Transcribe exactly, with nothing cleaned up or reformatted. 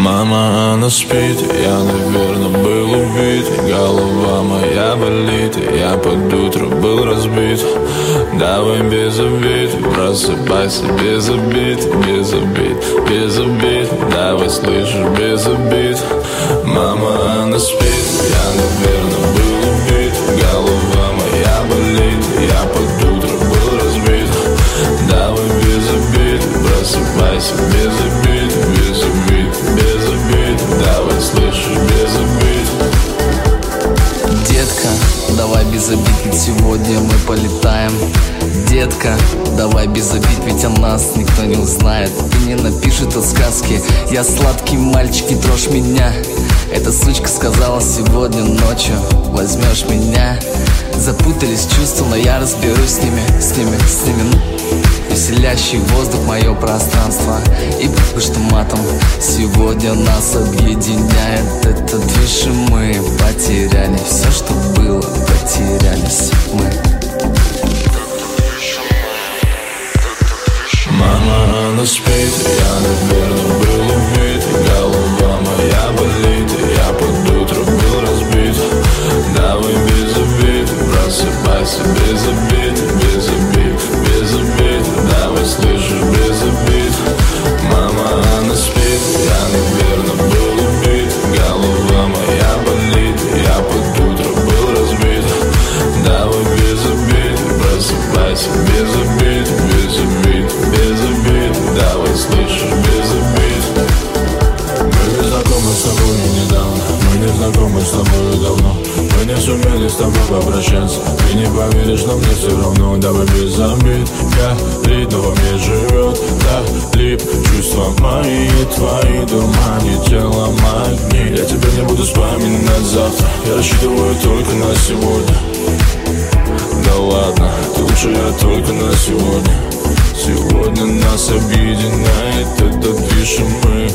Мама, она спит, я, наверное, был убит. Голова моя болит, я под утро был разбит. Давай без обид, просыпайся без обид, без обид, без обид. Давай, слышишь, без обид. Мама, она спит, я, наверное, был убит. Голова моя болит, я под утро был разбит. Давай без обид, просыпайся без обид, без обид, без обид. Давай, слышишь, без обид. Детка, давай без обид, ведь сегодня мы полетаем. Детка, давай без обид, ведь о нас никто не узнает и не напишет от сказки. Я сладкий мальчик, не трожь меня. Эта сучка сказала сегодня ночью возьмешь меня. Запутались чувства, но я разберусь с ними, с ними, с ними. Веселящий воздух, мое пространство. И потому что матом сегодня нас объединяет этот движ, и мы потеряли все, что было, потерялись мы. Мама, она спит, я, наверное, был убит. Голова моя болит, я под утро был разбит. Давай без обид, просыпайся без обид, без обид, без обид. Давай, слышишь, без обид. Мама, она спит, я, наверное, был убит. Голова моя болит, я под утро был разбит. Давай без обид, просыпайся без обид, без обид, без обид. Давай, слышишь, без обид. Мы не знакомы с тобой недавно, мы не знакомы с тобой давно. Мы не сумели с тобой попрощаться. Ты не поверишь, но мне все равно. Давай без обид, горит, но во мне живет. Да, лип, чувства мои, твои дурмани, тело магни. Я тебя не буду вспоминать завтра, я рассчитываю только на сегодня. Да ладно, ты лучше, я только на сегодня. Сегодня нас объединяет этот движ, и мы